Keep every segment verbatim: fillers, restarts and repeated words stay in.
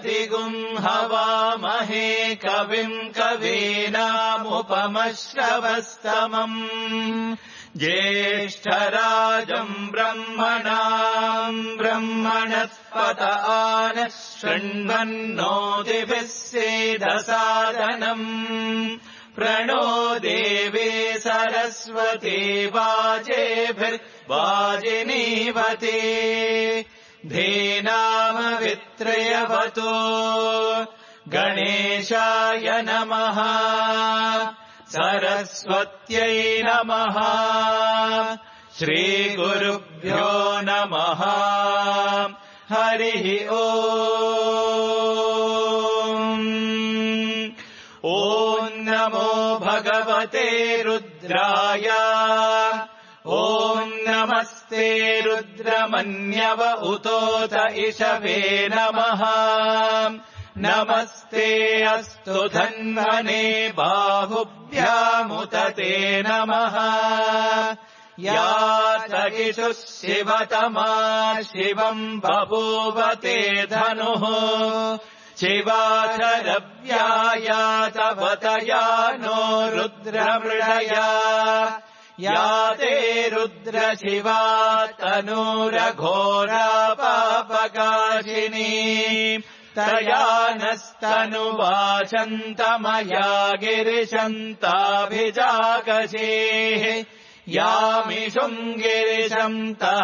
हवामहे कविम् कवीनामुपमश्रवस्तमम् ज्येष्ठराजम् ब्रह्मणाम् ब्रह्मणस्पत आनः शृण्वन्नोतिभिः सेदसादनम् प्रणो देवे सरस्वती वाजेभिर्वाजिनीवते धेनामवित्रयवतो गणेशाय नमः सरस्वत्यै नमः श्रीगुरुभ्यो नमः हरिः ओम् ॐ नमो भगवते रुद्राय ॐ नमस्ते रुद्रमन्यव उतोत इषवे नमः नमस्ते अस्तु धन्वने बाहुभ्यामुत ते नमः या च इषुः शिवतमा शिवम् बभूव ते धनुः शिवाचरव्याया तवतया नो रुद्रमृडया या ते रुद्रशिवा तनूरघोरा पापकाशिनी तया नस्तनुवाचन्तमया गिरिशन्ताभिजागशेः यामिषुम् गिरिशम्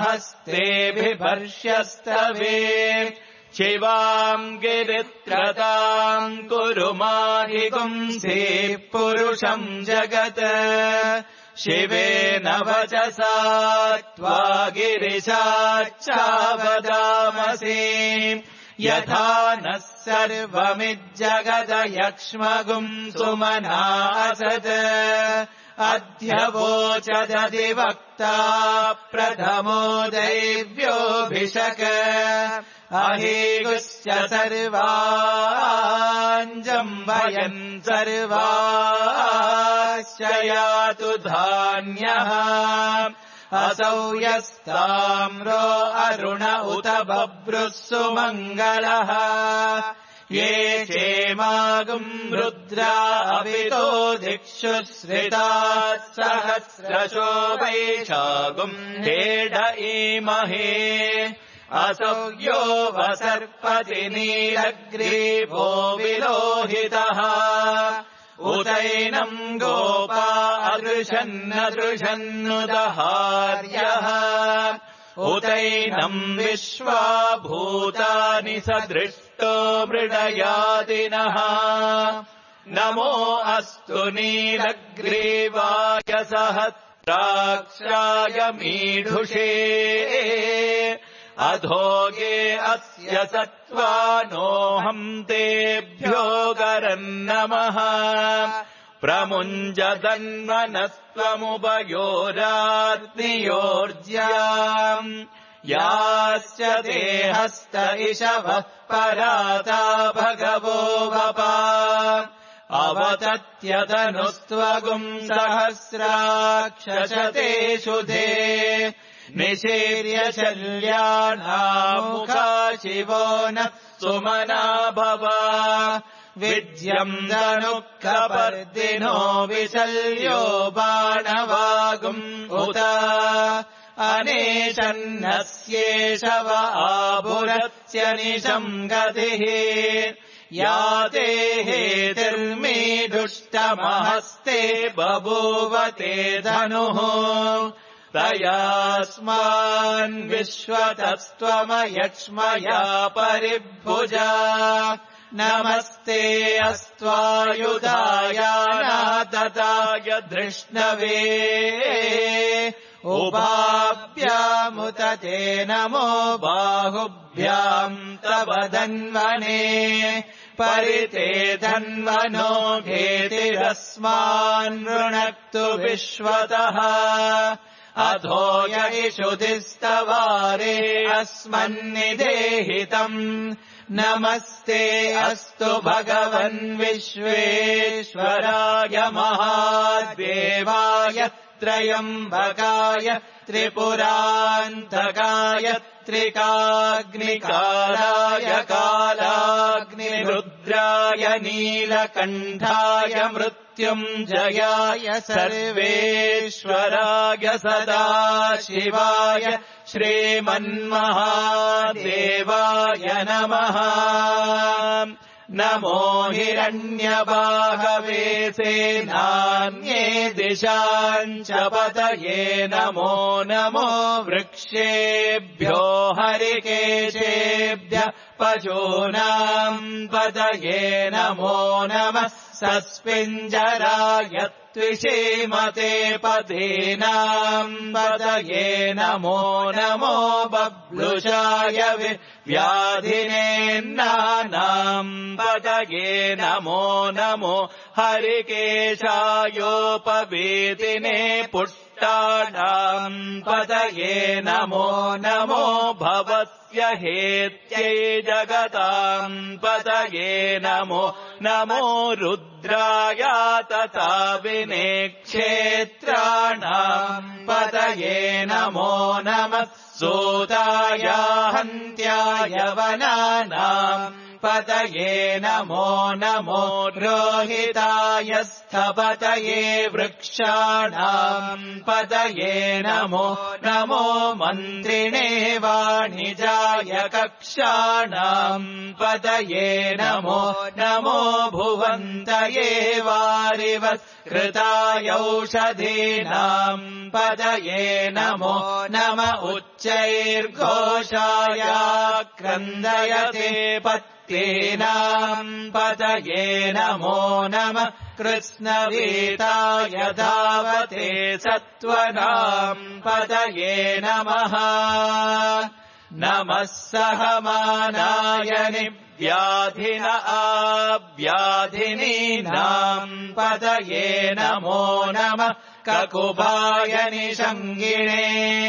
तहस्तेऽभिभर्ष्यस्तवे शिवाम् गिरित्रताम् कुरु माहिपुंसे पुरुषम् जगत् शिवेन वचसा त्वा गिरिशाच्चावदामसि यथा नः सर्वमिज्जगदयक्ष्मगुम् सुमना असत् अद्य वोचदधिवक्ता प्रथमो दैव्योऽभिषक अहेगुश्च सर्वाञ्जम्भयन् सर्वाश्च यातु धान्यः असौ यस्ताम्रो अरुण उत बभ्रुः सुमङ्गलः ये चेमागुम् रुद्रा अवितो दिक्षु श्रिताः सहस्रशो वैशागुम् हेड ईमहे असौ यो वसर्पति नीलग्रीवो विलोहितः उतैनम् गोपा अदृशन्नदृशन्नुदहार्यः उतैनम् विश्वा भूतानि सदृष्टो मृडयादिनः नमो अस्तु नीलग्रीवाय सहस्राक्षाय मीढुषे अधोगे अस्य सत्त्वानोऽहम् तेभ्यो गरन्नमः प्रमुञ्जदन्वनस्त्वमुभयोराग्नियोर्ज्याम् याश्च ते हस्त इषवः पराता भगवो वपा अवतत्यतनुस्त्वगुम् सहस्राक्षशतेषु ते निशीर्य शल्यानामुखा शिवो नः सुमना भव विद्यम् दनुःखपर्दिनो विशल्यो बाणवागुम् उत अनेशन्नस्येषव आभुरस्य निशम् गतिः या ते हेतिर्मीदुष्टमहस्ते बभूव ते धनुः तयास्मान् विश्वतस्त्वमयक्ष्मया परिभुजा नमस्ते अस्त्वायुधायानातताय धृष्णवे उभाभ्यामुत ते नमो बाहुभ्याम् तव धन्वने परिते धन्वनो घेतिरस्मान् ऋणक्तु विश्वतः अधो य इषुधिस्तवारे अस्मन्निदेहितम् नमस्ते अस्तु भगवन् विश्वेश्वराय महादेवाय त्र्यम्बकाय त्रिपुरान्तकाय त्रिकाग्निकालाय कालाग्निरुद्राय नीलकण्ठाय मृत्युञ्जयाय सर्वेश्वराय सदाशिवाय श्रीमन्महादेवाय नमः। नमो हिरण्यबाहवे सेनान्ये दिशाञ्च पतये नमो नमो वृक्षेभ्यो हरिकेशेभ्यः पशूनाम् पतये नमो नमः सस्मिञ्जराय त्विषीमते पतीनाम् पतये नमो नमो बब्लुषाय व्याधिनेन्नानाम् पतये नमो नमो हरिकेशायोपवीतिने पुष्टाणाम् पतये नमो नमो भवस्य हेत्यै जगताम् पतये नमो नमो रुद्राय तथा विनेक्षेत्राणाम् पतये नमो नमः सूताय हन्त्याय वनानाम् पतये नमो नमो रोहिताय स्थपतये वृक्षाणाम् पतये नमो नमो मन्त्रिणे वाणिजाय कक्षाणाम् पतये नमो नमो भुवन्तये वारिवत्कृतायौषधीनाम् पतये नमो नम उच्चैर्घोषाय क्रन्दयते पत्तीनाम् पतये नमो नमः कृष्णवीताय धावते सत्त्वनाम् पतये नमः नमः सहमानाय निव्याधिन आव्याधिनीनाम् पतये नमो नमः ककुभाय निषङ्गिणे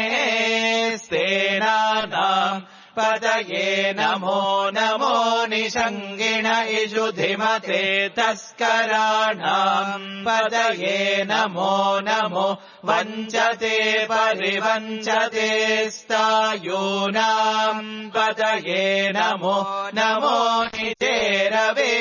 सेनानाम् पतये नमो नमो निषङ्गिण इषुधिमते तस्कराणाम् पतये नमो नमो वञ्चते परिवञ्चते स्तायूनाम् पतये नमो नमो निचेरवे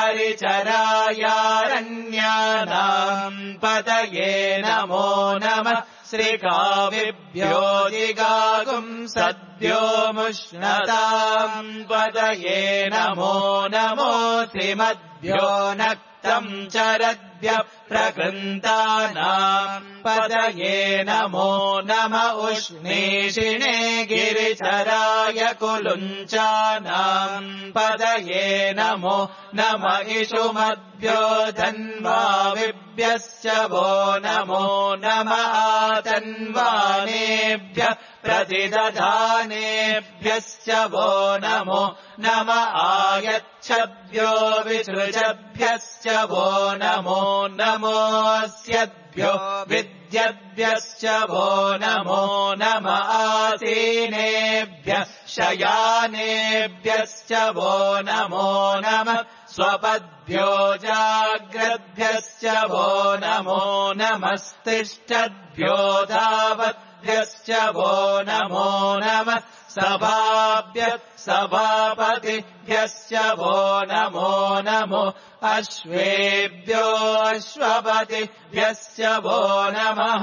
परिचरायारण्यानाम् पतये नमो नमः श्रीकाविभ्यो जिगागुम् सद्यो मुष्णताम् पतये नमो नमो श्रीमद्भ्यो नक्तम् चरद्भ्य प्रकृन्तानाम् पतये नमो नम उष्णीषिणे गिरिचराय कुलुञ्चानाम् पतये नमो नम इषुमद्भ्यो धन्वाविभ्यश्च वो नमो नम आतन्वानेभ्यः प्रतिदधानेभ्यश्च वो नमो नम आयच्छद्भ्यो विसृजभ्यश्च वो नमो नमोऽस्यद्भ्यो विद्यद्भ्यश्च वो नमो नम आसीनेभ्यः शयानेभ्यश्च वो नमो नमः स्वपद्भ्यो जाग्रद्भ्यश्च वो नमो नमस्तिष्ठद्भ्यो धावद्भ्यश्च वो नमो नमः सभाभ्यः सभापतिभ्यश्च वो नमो नमो अश्वेभ्यो अश्वपतिभ्यश्च वो नमः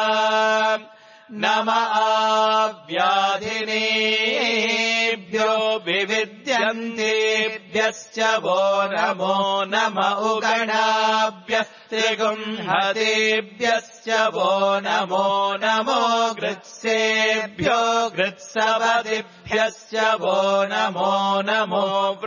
नम आव्याधिनेभ्यो विविद्यन्तेभ्यश्च वो नमो नम उगणाभ्यः त्रिगुंहतेभ्यश्च वो नमो नमो गृत्सेभ्यो गृत्सपतिभ्यश्च वो नमो नमो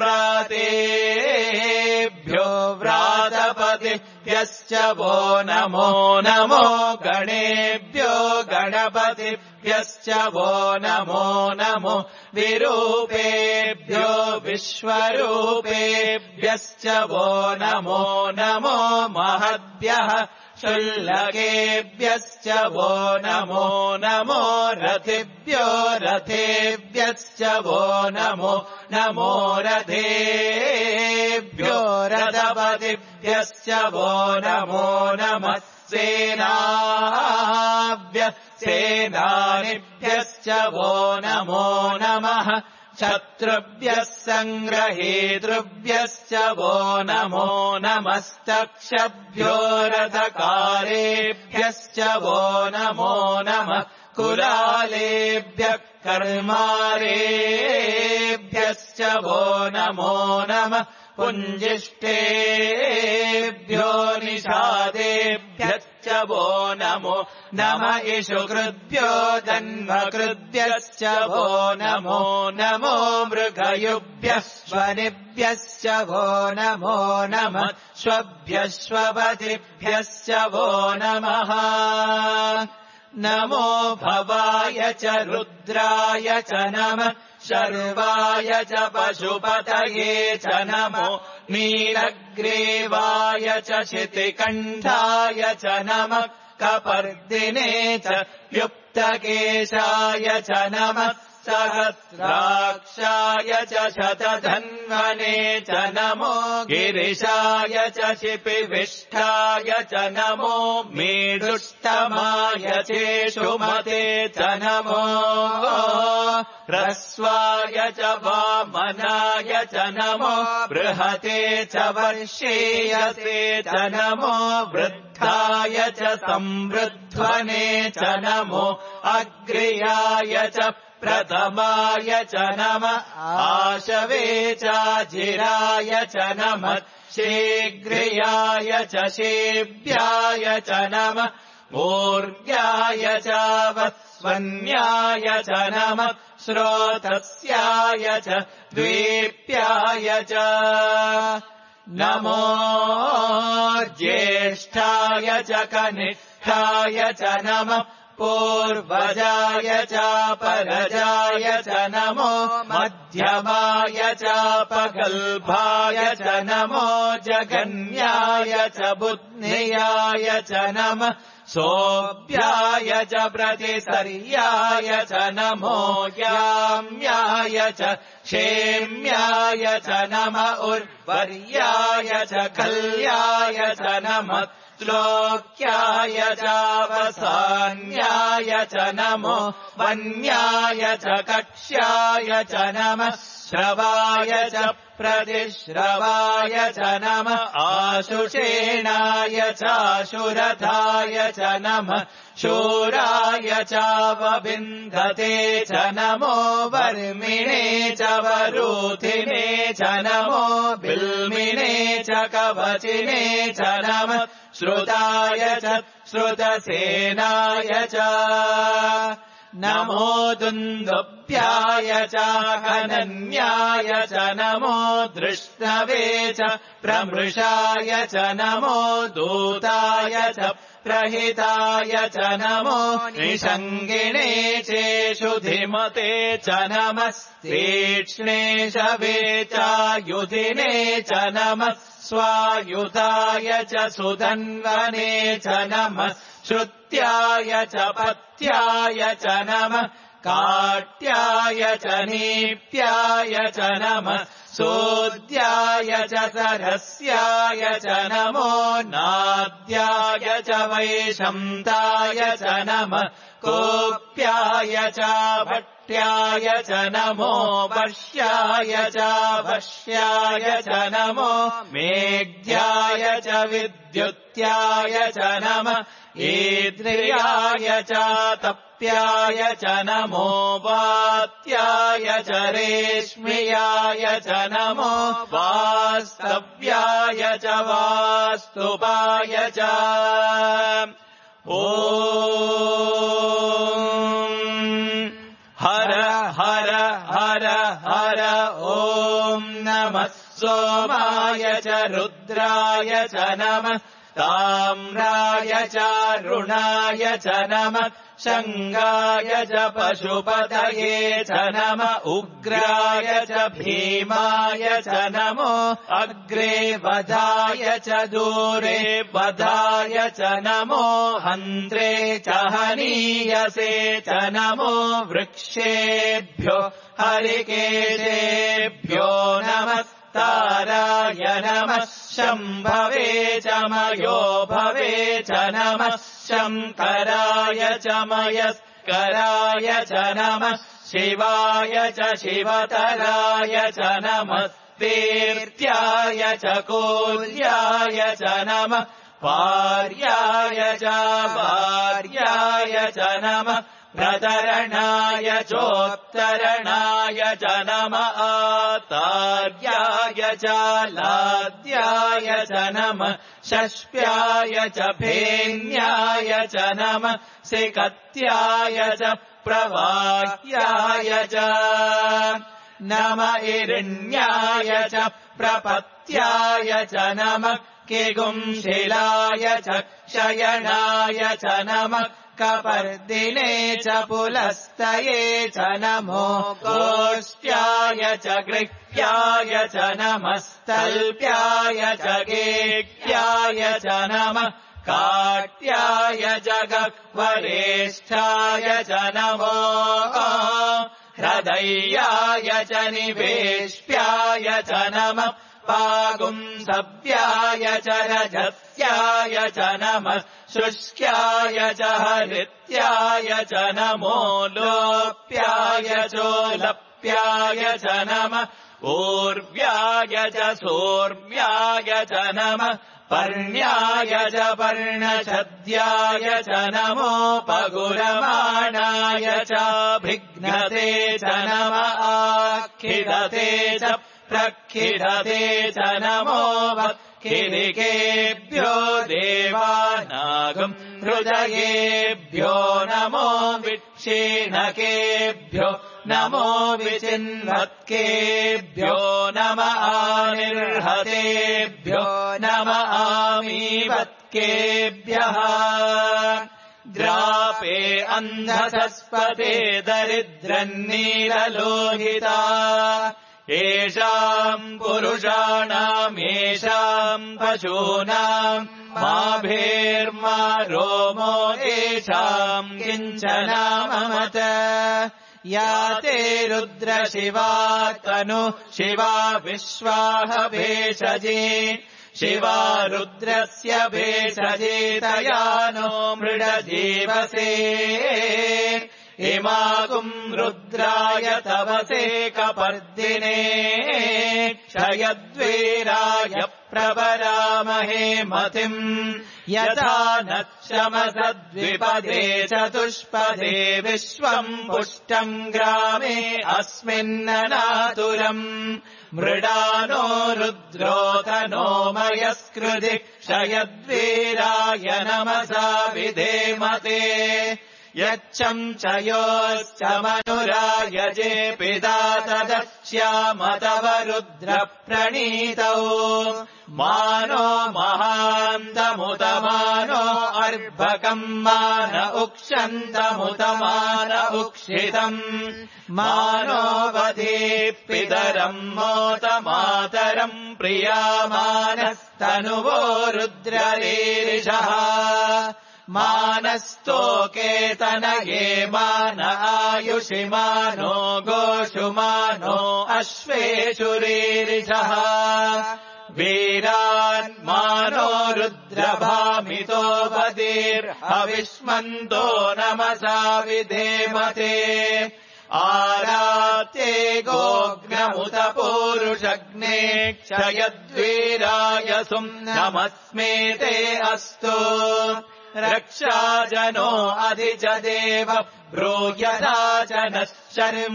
व्रातेभ्यो व्रातपतिभ्यश्च वो नमो नमो गणेभ्यो गणपतिभ्यश्च वो नमो नमो विरूपेभ्यो विश्वरूपेभ्यश्च वो नमो नमो महद्भ्यः शुल्लकेभ्यश्च वो नमो नमो रथिभ्यो रथेभ्यश्च वो नमो नमो रथेभ्यो रथपतिभ्यश्च वो नमो नमः सेनाभ्यः सेनानिभ्यश्च वो नमो नमः शत्रुभ्यः सङ्ग्रहेतृभ्यश्च वो नमो नमस्तक्षभ्यो रथकारेभ्यश्च वो नमो नमः कुलालेभ्यः कर्मारेभ्यश्च वो नमो नमः पुञ्जिष्टेभ्यो निषादेभ्यश्च वो नमो नम इषुकृद्भ्यो जन्मकृद्भ्यश्च वो नमो नमो मृगयुभ्यः स्वनिभ्यश्च वो नमो नमः स्वभ्यश्वपतिभ्यश्च वो नमः नमो भवाय च रुद्राय च नमः शर्वाय च पशुपतये च नमो नीलग्रीवाय च शितिकण्ठाय च नमः कपर्दिने च युक्तकेशाय च नमः सहस्राक्षाय च शतधन्वने च नमो गिरिशाय च शिपिविष्ठाय च नमो मेढुष्टमाय चेषुमते च नमो ह्रस्वाय च वामनाय च नमो बृहते च वर्षेयसे च नमो वृद्धाय च संवृध्वने च नमो अग्र्याय च प्रथमाय च नमः आशवे चाजिराय च नमः शीघ्रियाय च शेभ्याय च नमः ऊर्व्याय च वस्वन्याय च नमः श्रोतस्याय च द्वीप्याय च नमो ज्येष्ठाय च कनिष्ठाय च नमः पूर्वजाय चापरजाय च नमो मध्यमाय चापगल्भाय च नमो जगन्याय च बुद्ध्याय च नमः सोऽभ्याय च प्रतिसर्याय च नमो याम्याय च क्षेम्याय च नम उर्वर्याय च कल्याय च नमः श्लोक्याय चावसान्याय च नमो वन्याय च कक्ष्याय च नमः श्रवाय च प्रतिश्रवाय च नमः आशुषेणाय चाशुरथाय च नमः शूराय चावविन्दते च नमो वर्मिणे च वरूथिने च नमो बिल्मिने च कवचिने च नमः श्रुताय च श्रुतसेनाय च नमो दुन्दुभ्याय च हनन्याय च नमो दृष्णवे च प्रमृषाय च नमो दूताय च प्रहिताय च नमो निषङ्गिणे चेषुधिमते च नमस्तीक्ष्णे शवे चायुधिने च नमः स्वायुधाय च सुधन्वने च नमः श्रुत्याय च पत्याय च नमः काट्याय च नीप्याय च नमः सोद्याय च सरस्याय च नमो नाद्याय च वैशन्ताय च नमः कोप्याय च भट्याय च नमो वर्ष्याय च वश्याय च नमो मेघ्याय च विद्युत्याय च नमः ईद्रियाय च तप्याय च नमो वात्याय च रेश्म्याय च नमो वास्तव्याय च वास्तुपाय च ॐ हर हर हर हर ॐ नमः सोमाय च रुद्राय च नमः ताम्राय च रुणाय च नमः शङ्गाय च पशुपतये च नमः उग्राय च भीमाय च नमो अग्रे वधाय च दूरे वधाय च नमो हन्त्रे च हनीयसे च नमो वृक्षेभ्यो हरिकेशेभ्यो नमः ताराय नमः शम्भवे च मयो भवे च नमः शङ्कराय च मयस्कराय च नमः शिवाय च शिवतराय च नमः तीर्थ्याय च कूल्याय च नमः पार्याय च भार्याय च नमः प्रतरणाय चोत्तरणाय च नमः आतार्याय च लाद्याय च नमः षष्प्याय च फेन्याय च नमः सिकत्याय च प्रवाह्याय च नम इरण्याय च प्रपत्याय च नमः किगुंशिलाय च क्षयणाय च नमः कपर्दिने च पुलस्तये च नमो गोष्ट्याय च गृह्याय च नमः स्तल्प्याय च गेह्याय च नमः काट्याय जगवरेष्ठाय च नमो हृदयाय च निवेश्याय च नमः पागुंसव्याय च रजस्याय च नमः शुष्क्याय च हरित्याय च नमो लोप्याय चोलप्याय च नमः ऊर्व्याय च सोर्व्याय च नमः पर्ण्याय च पर्णछद्याय च नमोपगुरमाणाय च भिघ्नते च नमः आखिदते च प्रखिदते च नमो वक्खिरिकेभ्यो देवानागम् हृदयेभ्यो नमो विक्षीणकेभ्यो नमो विचिन्वत्केभ्यो नमः आनिर्हतेभ्यो नमः आमीवत्केभ्यः द्रापे अन्धसस्पते दरिद्रन्नीललोहिता येषाम् पुरुषाणाम् येषाम् पशूनाम् माभेर्मा रोमो येषाम् किञ्चनाममत या ते रुद्रशिवा तनु शिवा विश्वाह भेषजे शिवा रुद्रस्य भेषजे तया नो मृडजीवसे इमागुम् रुद्राय तवसे कपर्दिने क्षयद्वीराय प्रवरामहे मतिम् यथा नक्षमसद्विपदे चतुष्पदे विश्वम् पुष्टम् ग्रामे अस्मिन्ननातुरम् मृडानो रुद्रोतनो मयस्कृति क्षयद्वीराय नमसा विधेमते यच्छम् च योश्च मनुरायजे पिता तदक्ष्याम तव रुद्रप्रणीतौ मानो महान्तमुतमानो अर्भकम् मान उक्षन्तमुतमान उक्षितम् मानो वधे पितरम् मोतमातरम् प्रियामानस्तनुवो रुद्ररीरिषः मानस्तोकेतनये मान आयुषि मानो गोषु मानो अश्वेषु रीरिषः वीरान् मानो रुद्रभामितो वदीर्हविष्मन्तो नमसा विधेमते आरात्ये गोग्नमुत पूरुषग्ने क्षयद्वीराय सुम् नमस्मेते अस्तु रक्षाजनो अधिजदेव ब्रूयता जनः शर्म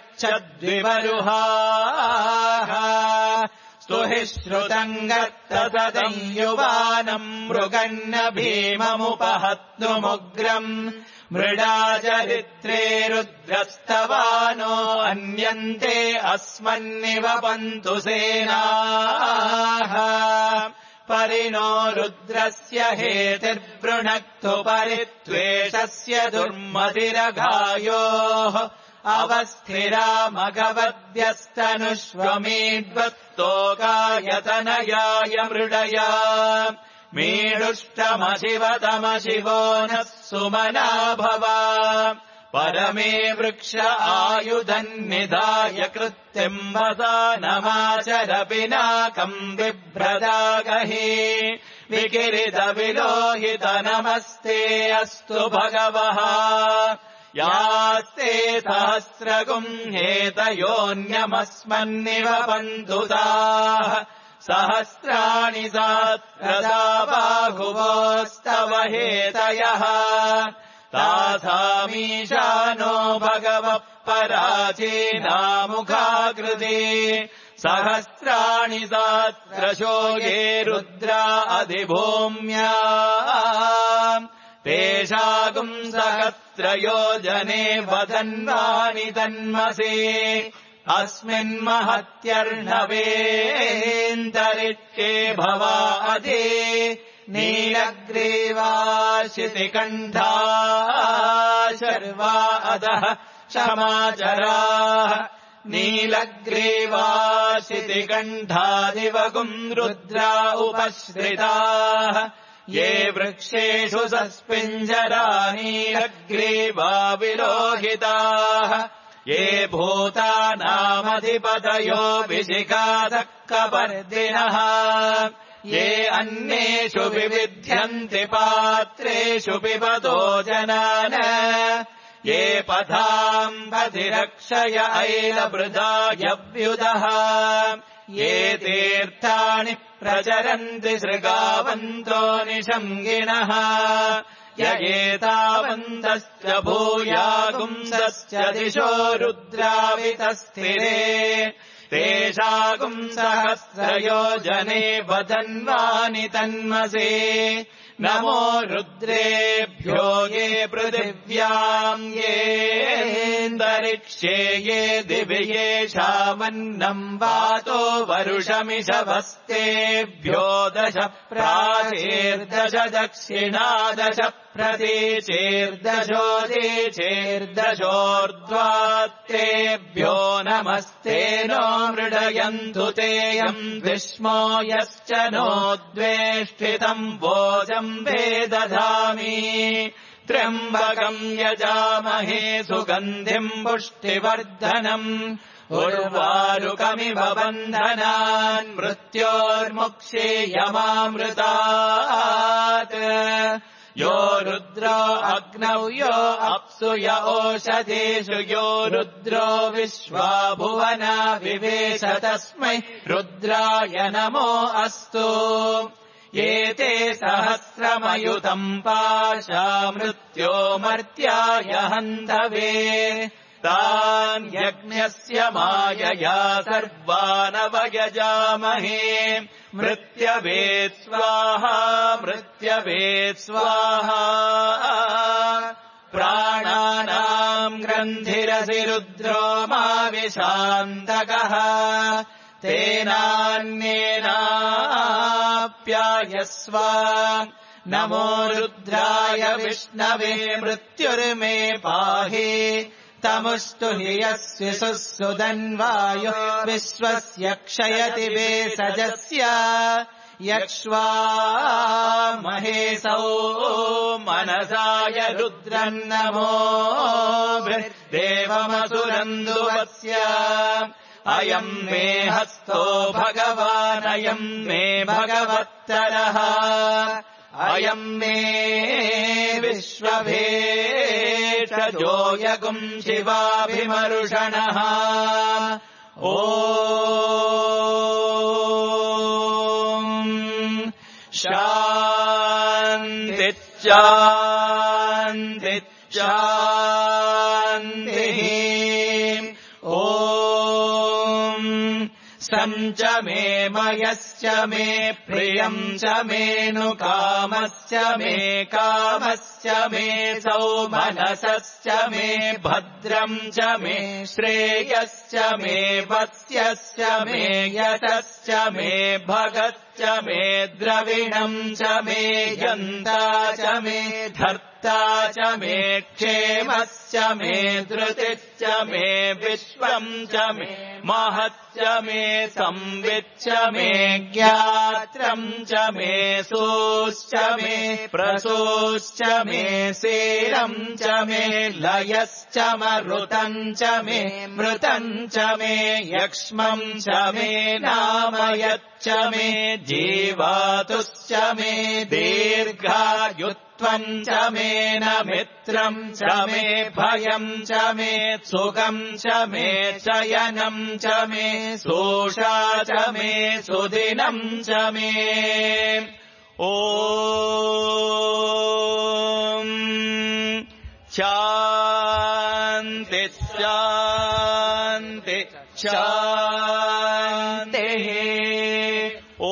यच्छद्विवरुहाः स्तुहि श्रुतम् गत्तसदम् युवानम् मृगन्न भीममुपहत्नुमुग्रम् मृडाचरित्रे रुद्रस्तवानो अन्यन्ते अस्मन्निव पन्तु सेनाः परिणो रुद्रस्य हेतिर्वृणक्तु परित्वेषस्य दुर्मतिरघायोः अवस्थिरा मघवद्भ्यस्तनुष्वमीड्वत्तोकायतनयाय मृडया मीडुष्टमशिवतमशिवो नः सुमना भव परमे वृक्ष आयुधन्निधाय कृत्यम् वसानमाचर पिनाकम् बिभ्रदागहि विकिरितविलोहित नमस्ते अस्तु भगवः यास्ते सहस्रगुंहेतयोऽन्यमस्मन्निव पन्तुताः सहस्राणि सहस्रदा बाहुवोस्तव हेतयः तासामीशानो भगवः पराचीनामुखाकृति सहस्राणि सहस्रशो ये रुद्रा अधिभूम्या तेषागुम् सहस्रयोजने वदन्वानि तन्मसि अस्मिन्महत्यर्णवेऽन्तरिक्षे भवा अधि नीलग्रीवा शितिकण्ठा शर्वा अधः क्षमाचराः नीलग्रीवा शितिकण्ठादिवगुम् रुद्रा उपश्रिताः ये वृक्षेषु सस्पिञ्जरा नीलग्रीवा विलोहिताः ये भूतानामधिपतयो विशिखादः कपर्दिनः ये अन्येषु विविध्यन्ति पात्रेषु पिबतो जनान ये पथाम् पथिरक्षय ऐलवृदायव्युदः ये तीर्थानि प्रचरन्ति शृगावन्तो निषङ्गिणः य एतावन्तश्च भूयागुंसश्च दिशो रुद्रावितस्थिरे तेषागुम् सहस्रयोजने वदन्वानि तन्मसे नमो रुद्रेभ्यो ये पृथिव्याम् येऽन्तरिक्षे ये दिवि येषामन्नम् वातो वरुषमिषभस्तेभ्यो दश प्राचेर्दश दक्षिणादश प्रतीचेर्दशोदीचेर्दशोर्ध्वात्तेभ्यो नमस्ते नो मृडयन्तु तेऽयम् विष्मो यश्च नो द्वेष्टितम् वोजम् वेदधामि त्र्यम्बकम् यजामहे सुगन्धिम् पुष्टिवर्धनम् उर्वारुकमिव बन्धनान् मृत्योर्मुक्षेयमामृतात् यो रुद्रो अग्नौ यो अप्सु य ओषधेषु यो रुद्रो विश्वा भुवना विवेश तस्मै रुद्राय नमो अस्तु एते सहस्रमयुतम् पाशा मृत्यो मर्त्याय हन्तवे तान् यज्ञस्य मायया सर्वानवयजामहे मृत्यवे स्वाहा मृत्यवे स्वाहा प्राणानाम् ग्रन्थिरसि रुद्रो माविशान्तकः तेनान्येनाप्यायस्व नमो रुद्राय विष्णवे मृत्युर्मे पाहि तमुस्तु हि यस्य सुसुदन्वायो विश्वस्य क्षयति वेषजस्य यक्ष्वा महेशौ मनसाय रुद्रम् नमो देवमसुरन्दुवस्य अयम् मे हस्तो भगवानयम् मे भगवत्तरः अयम् मे विश्वभेषजो यगुम् शिवाभिमर्षणः ॐ शान्ति शान्ति शान्तिः ॐ सञ्च मे मयश्च मे प्रियम् च मेऽनुकामश्च मे कामश्च मे सौमनसश्च मे भद्रम् च मे श्रेयश्च मे वस्यश्च मे यशश्च मे भगश्च मे द्रविणम् च मे यन्ता च मे धर्ता कर्ता च मे क्षेमश्च मे धृतिश्च मे विश्वम् च मे महच्च मे संविच्च मे ज्ञात्रम् च मे सोश्च मे प्रसोश्च मे सेरम् च मे लयश्च मरुतम् च मे मृतम् च मे यक्ष्मम् च मे नामयच्च मे जीवातुश्च मे दीर्घायुत्वम् च मे न मित्रम् च मे भयम् च मे सुखम् च मे शयनम् च मे सोषा च मे सुदिनम् च मे ॐ शान्ति शान्ति शान्तिः ॐ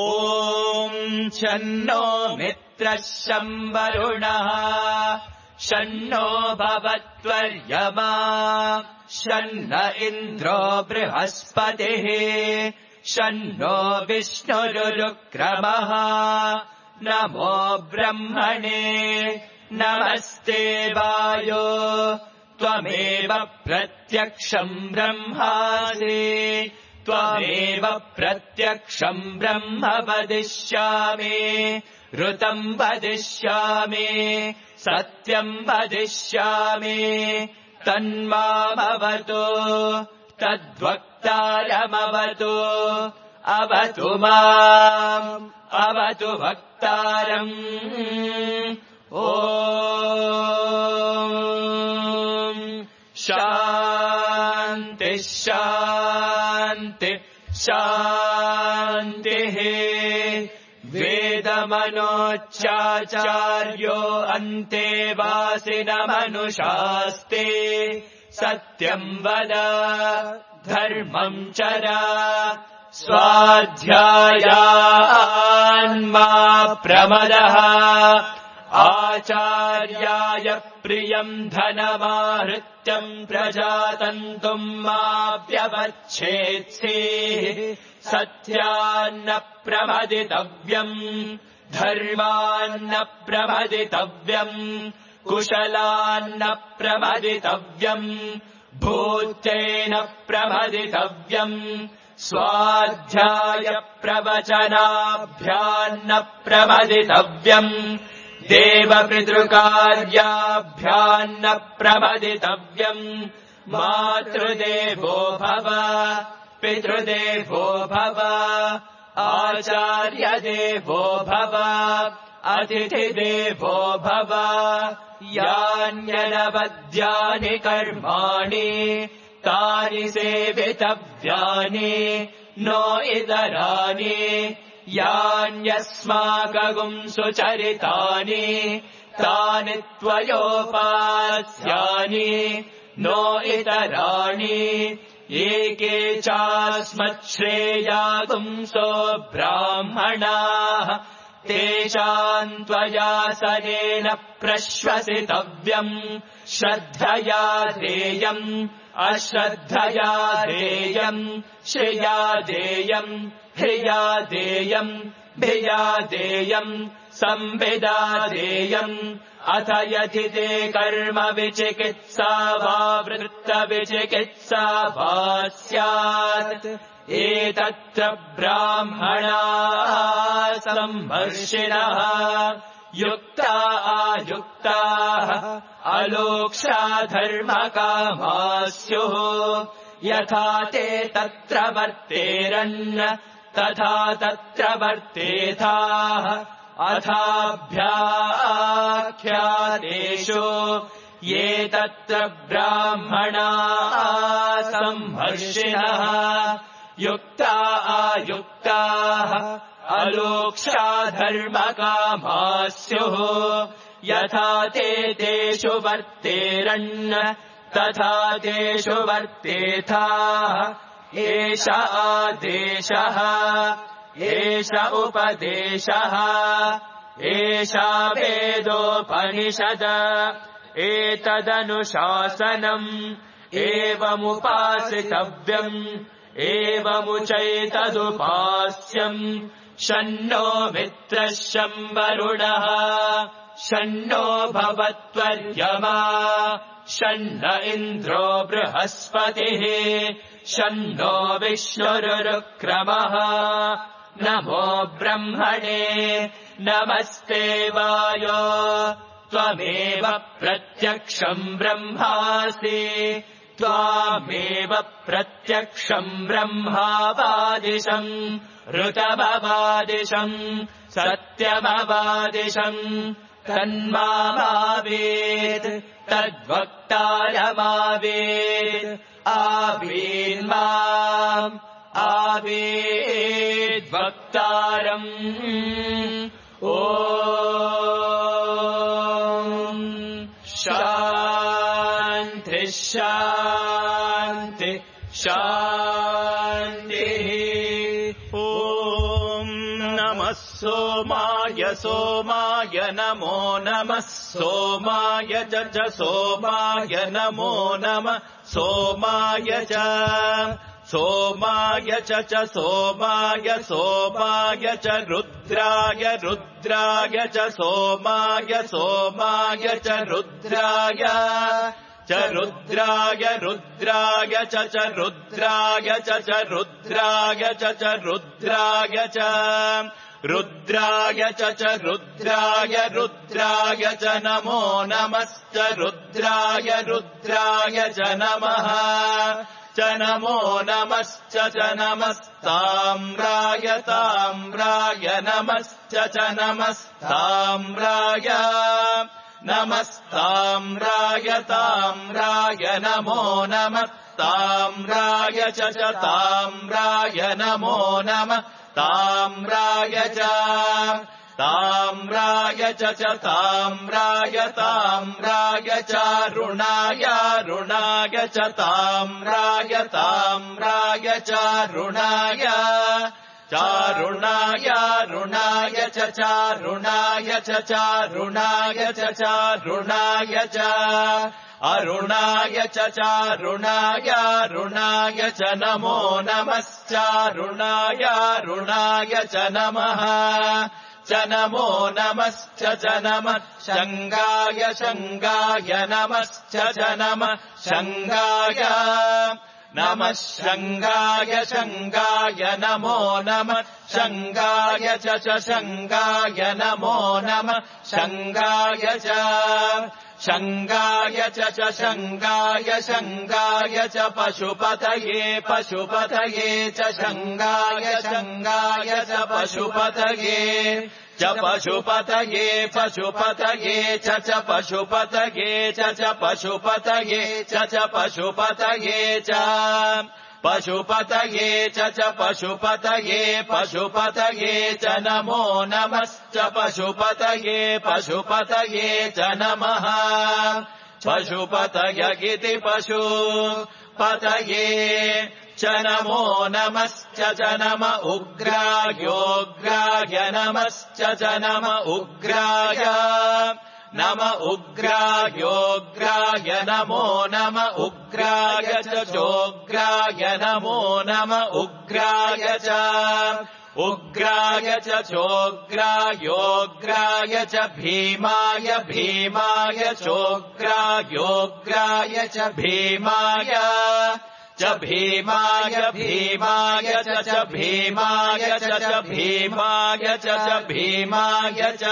शन्नो मित्रः शं वरुणः शन्नो भवत्वर्यमा शन्न इन्द्रो बृहस्पतिः शन्नो विष्णुरुक्रमः नमो ब्रह्मणे नमस्ते वायो त्वमेव प्रत्यक्षम् ब्रह्मासि त्वमेव प्रत्यक्षम् ब्रह्म वदिष्यामि ऋतम् वदिष्यामि सत्यम् वदिष्यामि तन्मामवतु तद्वक्तारमवतु अवतु माम् अवतु वक्तारम् ॐ शान्ति शान्ति शान्तिः वेदमनोच्चाचार्यो अन्तेवासिनमनुशास्ते सत्यम् वद धर्मम् चर स्वाध्यायान्मा प्रमदः आचार्याय प्रियम् धनमाहृत्यम् प्रजातन्तुम् मा व्यवच्छेत्सेः सत्यान्न प्रमदितव्यम् धर्मान्न प्रमदितव्यम् कुशलान्न प्रमदितव्यम् भूतेन प्रमदितव्यम् स्वाध्याय प्रवचनाभ्यान्न प्रमदितव्यम् देवपितृकार्याभ्यान्न प्रमदितव्यम् मातृदेवो भव पितृदेवो भव आचार्यदेवो भव अतिथिदेवो भव यान्यनवद्यानि कर्माणि तानि सेवितव्यानि नो इतराणि यान्यस्माकगुम् सुचरितानि तानि त्वयोपास्यानि नो इतराणि एके चास्मच्छ्रेयागुंसो ब्राह्मणाः तेषाम् त्वयासनेन प्रश्वसितव्यम् श्रद्धया देयम् अश्रद्धया देयम् श्रिया देयम् ह्रिया देयम् भिया देयम् संविदा देयम् अथ यथिते कर्म विचिकित्सा वा वृत्तविचिकित्सा वा स्यात् एतत्र ब्राह्मणाः सम्मर्षिणः युक्ता आयुक्ताः अलोक्षा धर्मकामाः स्युः यथा ते तत्र वर्तेरन् तथा तत्र वर्तेथाः अथाभ्याख्यातेषु ये तत्र ब्राह्मणाः सम्मर्षिणः युक्ता आयुक्ताः अलोक्षा धर्मकामाः स्युः यथा ते तेषु वर्तेरन् तथा तेषु वर्तेथाः एष आदेशः एष उपदेशः एषा वेदोपनिषद एतदनुशासनम् एवमुपासितव्यम् एवमुचैतदुपास्यम् शन्नो मित्रः शं वरुणः षण्णो भवत्वर्यमा षण्ण इन्द्रो बृहस्पतिः षण्णो विष्णुरुक्रमः नमो ब्रह्मणे नमस्ते वायो त्वमेव प्रत्यक्षम् ब्रह्मासि त्वामेव प्रत्यक्षम् ब्रह्मावादिशम् ऋतमवादिशम् सत्यमवादिशम् तन्मावेत् तद्वक्तारमावेत् आवीन्माम् आवेद्वक्तारम् ॐ शान्ति शान्ति शान्तिः ॐ नमः सोमाय सोमाय नमो नमः सोमाय च च सोमाय नमो नमः सोमाय च सोमाय च च सोमाय सोमाय च रुद्राय रुद्राय च सोमाय सोमाय च रुद्राय च रुद्राय रुद्राय च च रुद्राय च च रुद्राय च च रुद्राय च रुद्राय च च रुद्राय रुद्राय च नमो नमश्च रुद्राय रुद्राय च नमः च नमो नमश्च च नमस्ताम्राय ताम्राय नमश्च च नमस्ताम्राय नमस्ताम्राय ताम्राय नमो नमः ताम्राय च च ताम्राय नमो नमः ताम्राय च ताम्राय च च ताम्राय ताम्राय चारुणाय रुणाय च ताम्राय ताम्राय चारुणाय चारुणाय रुणाय च चारुणाय च चारुणाय च चारुणाय च अरुणाय च चारुणाय रुणाय च नमो नमश्चारुणाय रुणाय च नमः च नमो नमश्च च नमः शङ्गाय शङ्गाय नमश्च च नमः शङ्गाय नमः शङ्गाय शङ्गाय नमो नमः शङ्गाय च च शङ्गाय नमो नमः शङ्गाय च शङ्गाय च च शङ्गाय शङ्गाय च पशुपतये पशुपतये च शङ्गाय शङ्गाय च पशुपतये च पशुपतये पशुपतये च च पशुपतये च च पशुपतये च च पशुपतये च पशुपतये च च पशुपतये पशुपतये च नमो नमश्च पशुपतये पशुपतये च नमः पशुपतय इति पशुपतये च नमो नमश्च च नम उग्रायोग्राय नमश्च च नम उग्राय नम उग्रायोग्राय नमो नम उग्राय च चोग्राय नमो नम उग्राय च उग्राय च चोग्रायोग्राय च भीमाय भीमाय चोग्रायोग्राय च भीमाय च भीमाय भीमाय च च भीमाय च च भीमाय च च भीमाय च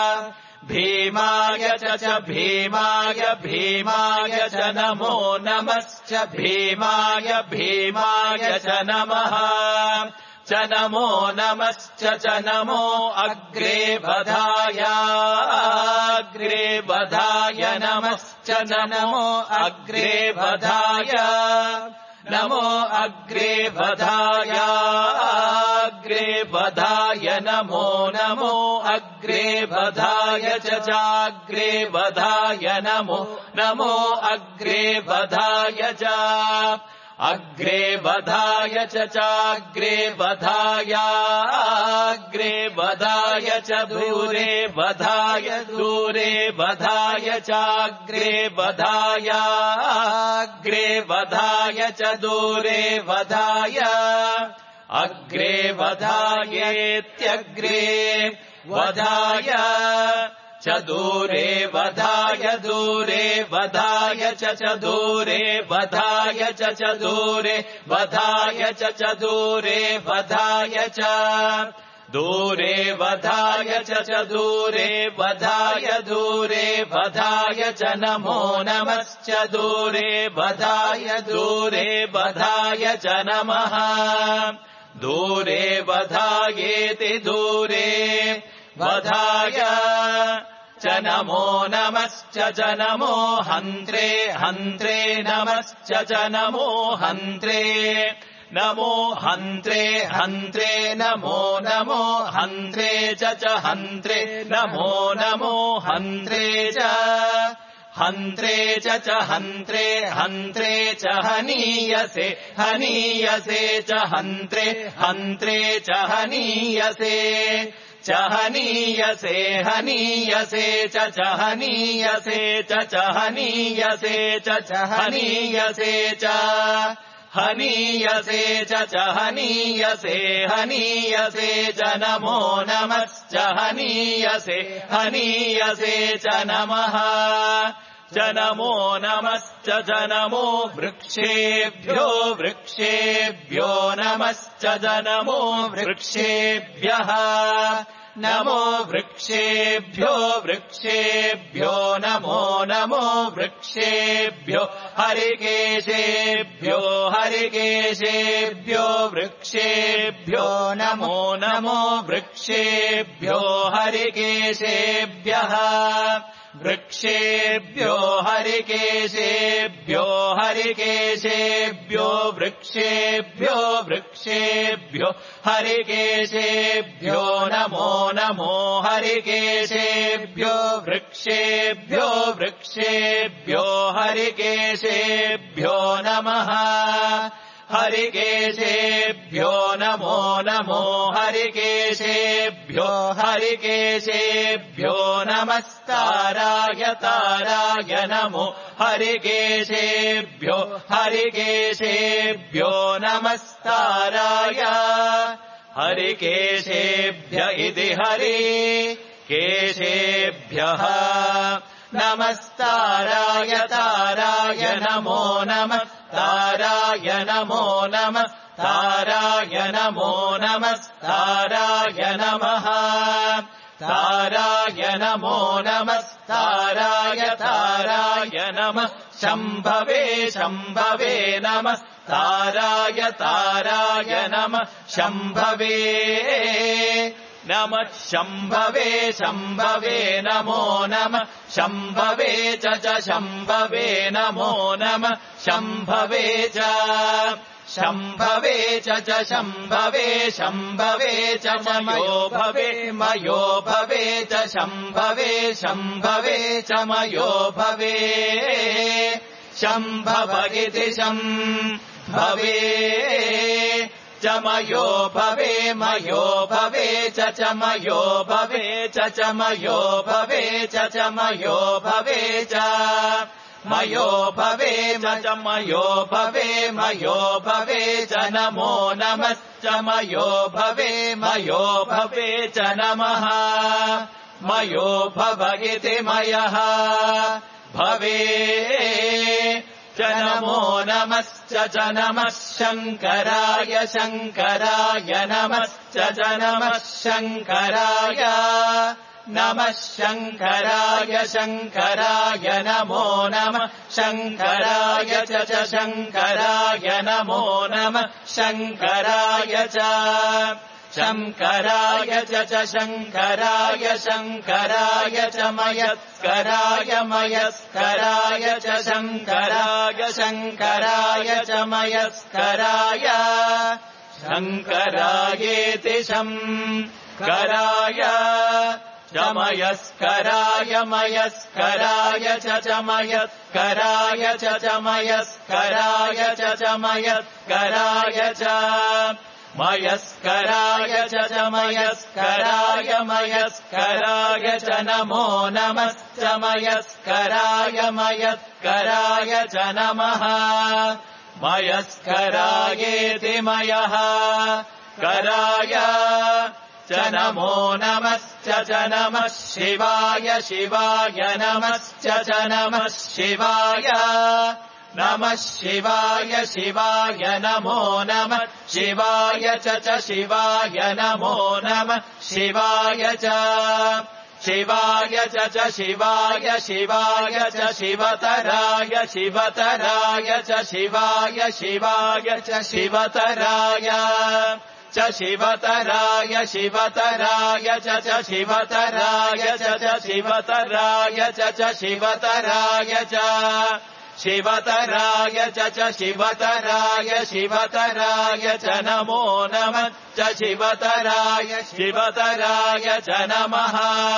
भीमाय च च भीमाय भीमाय च नमो नमश्च भीमाय भीमाय च नमः च नमो नमश्च च नमो अग्रे बधाय अग्रे बधाय नमश्च नमो अग्रे बधाय नमो अग्रे बधाय अग्रे बधाय नमो नमो अग्रे बधाय च चाग्रे बधाय नमो नमो अग्रे बधाय च अग्रे बधाय च चाग्रे बधाय अग्रे बधाय च दूरे बधाय दूरे बधाय चाग्रे बधाय अग्रे बधाय च दूरे बधाय अग्रे बधायेत्यग्रे बधाय च दूरे वधाय दूरे वधाय च च दूरे वधाय च च दूरे वधाय च च दूरे वधाय च दूरे वधाय च च दूरे वधाय दूरे वधाय च नमो नमश्च दूरे वधाय दूरे वधाय च नमः दूरे वधायेति दूरे वधाय च नमो नमश्च च नमो हन्त्रे हन्त्रे नमश्च च नमो हन्त्रे नमो हन्त्रे हन्त्रे नमो नमो हन्त्रे च च हन्त्रे नमो नमो हन्त्रे च हन्त्रे च च हन्त्रे हन्त्रे च हनीयसे हनीयसे च हन्त्रे हन्त्रे च हनीयसे च हनीयसे हनीयसे च च हनीयसे च च हनीयसे च च हनीयसे च हनीयसे च च हनीयसे हनीयसे च नमो नमश्च हनीयसे हनीयसे च नमः च नमो नमश्च च नमो वृक्षेभ्यो वृक्षेभ्यो नमश्च च नमो वृक्षेभ्यः नमो वृक्षेभ्यो वृक्षेभ्यो नमो नमो वृक्षेभ्यो हरिकेशेभ्यो हरिकेशेभ्यो वृक्षेभ्यो नमो नमो वृक्षेभ्यो हरिकेशेभ्यः वृक्षेभ्यो हरिकेशेभ्यो हरिकेशेभ्यो वृक्षेभ्यो वृक्षेभ्यो हरिकेशेभ्यो नमो नमो हरिकेशेभ्यो वृक्षेभ्यो वृक्षेभ्यो हरिकेशेभ्यो नमः हरिकेशेभ्यो नमो नमो हरिकेशेभ्यो हरिकेशेभ्यो नमस्ताराय ताराय नमो हरिकेशेभ्यो हरिकेशेभ्यो नमस्ताराय हरिकेशेभ्य इति हरि केशेभ्यः नमस्ताराय ताराय नमो नमः ताराय नमो नमः ताराय नमो नमः ताराय नमः ताराय नमो नमः ताराय ताराय नमः शम्भवे शम्भवे नमः ताराय ताराय नमः शम्भवे नमः शम्भवे शम्भवे नमो नमः शम्भवे च च शम्भवे नमो नमः शम्भवे च शम्भवे च च शम्भवे शम्भवे च मयो भवे मयो भवे च शम्भवे शम्भवे च मयो भवे शम्भव इति शम्भवे च मयो भवे मयो भवे च च मयो भवे च च मयो भवे च च मयो भवे च मयो भवे च मयो भवे मयो भवे च नमो नमश्च मयो भवे मयो भवे च नमः मयो भव इति मयः भवे च नमो नमश्च च नमः शङ्कराय शङ्कराय नमश्च च नमः शङ्कराय नमः शङ्कराय शङ्कराय नमो नमः शङ्कराय च च शङ्कराय नमो नमः शङ्कराय च शङ्कराय च च शङ्कराय शङ्कराय च मयस्कराय मयस्कराय च शङ्कराय शङ्कराय च मयस्कराय शङ्करायेति शङ्कराय च मयस्कराय मयस्कराय च च मयस्कराय च च मयस्कराय च च मयस्कराय च मयस्कराय च च मयस्कराय मयस्कराय च नमो नमश्च मयस्कराय मयस्कराय च नमः मयस्करायेति मयः कराय च नमो नमश्च नमश्च च नमः शिवाय शिवाय नमश्च च नमः शिवाय नमः शिवाय शिवाय नमो नमः शिवाय च च शिवाय नमो नमः शिवाय च शिवाय च च शिवाय शिवाय च शिवतराय शिवतराय च शिवाय शिवाय च शिवतराय च शिवतराय शिवतराय च च शिवतराय च च शिवतराय च च शिवतराय च शिवतराय च च शिवतराय शिवतराय च नमो नमः च शिवतराय शिवतराय च नमः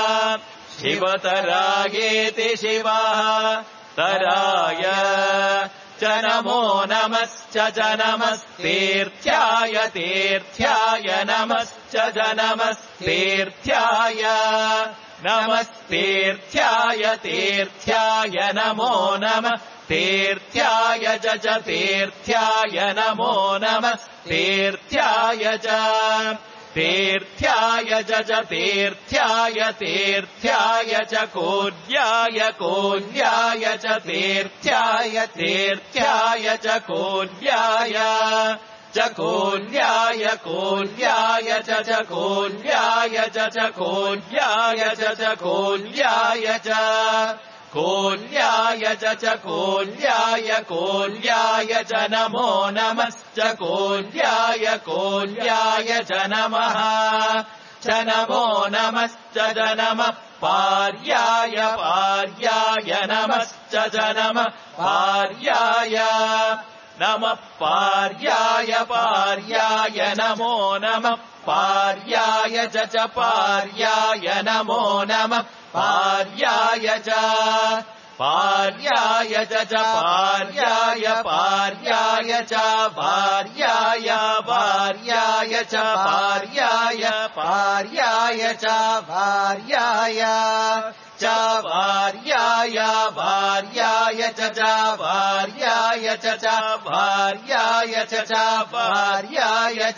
शिवतरायेति शिवः तराय च नमो नमश्च च नमस्तीर्थ्याय तीर्थ्याय नमश्च च नमस्तीर्थ्याय नमस्तीर्थ्याय तीर्थ्याय नमो नमः तीर्थ्याय च च तीर्थ्याय नमो नमः तीर्थ्याय च तीर्थ्याय च च तीर्थ्याय तीर्थ्याय च कूर्याय कूर्याय च तीर्थ्याय तीर्थ्याय च कूर्याय च कूर्याय कूर्याय च च कूर्याय च च कूर्याय च च कूर्याय च कूर्याय च च कूर्याय कूर्याय च नमो नमश्च कूर्याय कूर्याय च नमः च नमो नमश्च च नमः पार्याय पार्याय नमश्च च नमः पार्याय नमः पार्याय पार्याय नमो नमः पार्याय च च पार्याय नमो नमः पार्याय च पार्याय च च पार्याय पार्याय च पार्याय पार्याय च पार्याय पार्याय च पार्याय च पार्याय पार्याय च च पार्याय च च पार्याय च च पार्याय च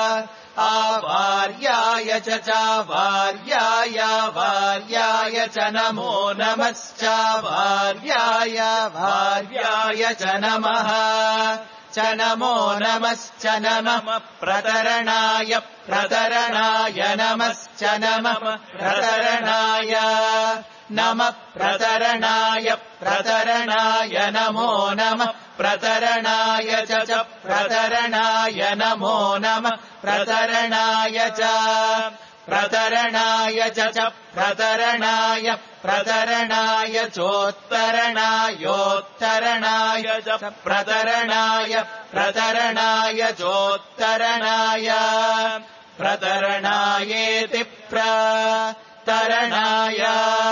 आवार्याय च च वार्याय वार्याय च नमो नमश्च वार्याय वार्याय च नमः च नमो नमश्च नमः प्रतरणाय प्रतरणाय नमश्च नमः प्रतरणाय नमः प्रतरणाय प्रतरणाय नमो नमः प्रतरणाय च च प्रतरणाय नमो नमः प्रतरणाय च प्रतरणाय च च प्रतरणाय प्रतरणाय चोत्तरणायोत्तरणाय च प्रतरणाय प्रतरणाय चोत्तरणाय प्रतरणायेति प्रतरणाय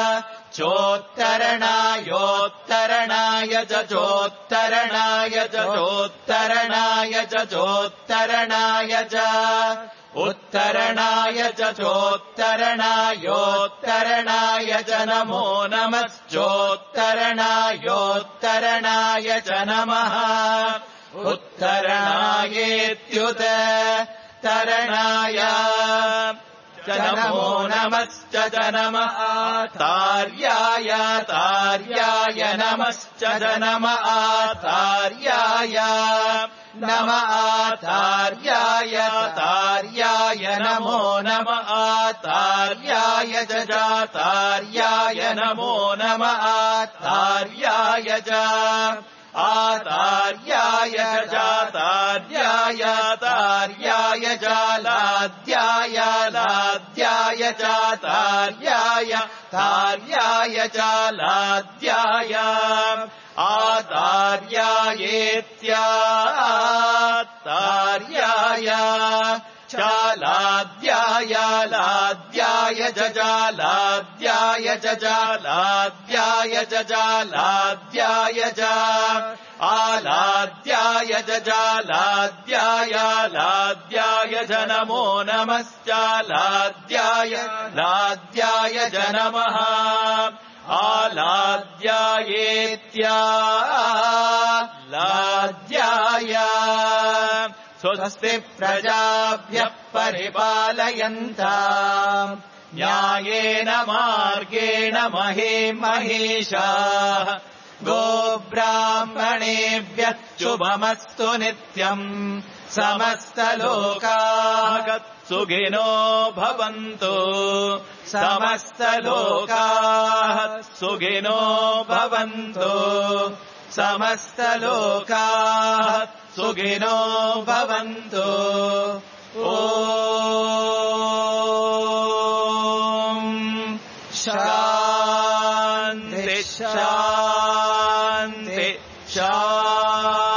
चोत्तरणायोत्तरणाय च चोत्तरणाय च चोत्तरणाय च चोत्तरणाय च उत्तरणाय च चोत्तरणायोत्तरणाय च नमो नमश्चोत्तरणायोत्तरणाय च नमः उत्तरणायेत्युत तरणाय च नमो नमश्च च नमः तार्याय तार्याय नमश्च च नमः तार्याय नमः तार्याय तार्याय नमो नमः तार्याय च तार्याय नमो नमः तार्याय च आतार्याय च तार्याय तार्याय च लाद्याय लाद्याय च तार्याय तार्याय च लाद्याय आतार्यायेत्यातार्याय च लाद्याय लाद्याय च लाद्याय च लाद्याय च लाद्याय च आलाद्याय च लाद्याय लाद्याय च नमो नमश्च लाद्याय लाद्याय च नमः आलाद्यायेत्या लाद्याय स्वस्ति प्रजाभ्यः परिपालयन्ताम् न्यायेन मार्गेण महीम् महिषाः गोब्राह्मणेभ्यः शुभमस्तु नित्यम् समस्तलोकाः सुखिनो भवन्तु समस्तलोकाः सुखिनो भवन्तु समस्तलोकाः सुखिनो भवन्तु ॐ शान्ति शान्ति शान्ति